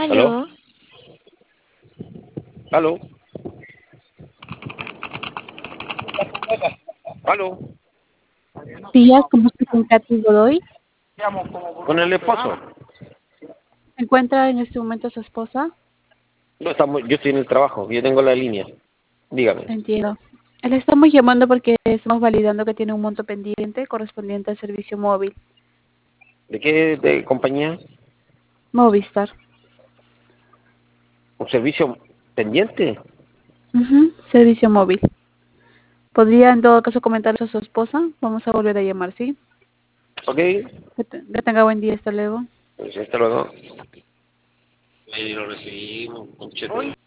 ¿Aló? Aló, ¿Aló? ¿Aló? días, ¿cómo se encuentra Katy Godoy? ¿Con el esposo? ¿Se encuentra en este momento su esposa? No, yo estoy en el trabajo, yo tengo la línea. Dígame. Entiendo. Le estamos llamando porque estamos validando que tiene un monto pendiente correspondiente al servicio móvil. ¿De qué compañía? Movistar. ¿Un servicio pendiente? Servicio móvil. ¿Podría en todo caso comentarle a su esposa? Vamos a volver a llamar, ¿sí? Ok. Que tenga buen día, hasta luego. Pues hasta luego. Ahí lo recibimos, conchetumare.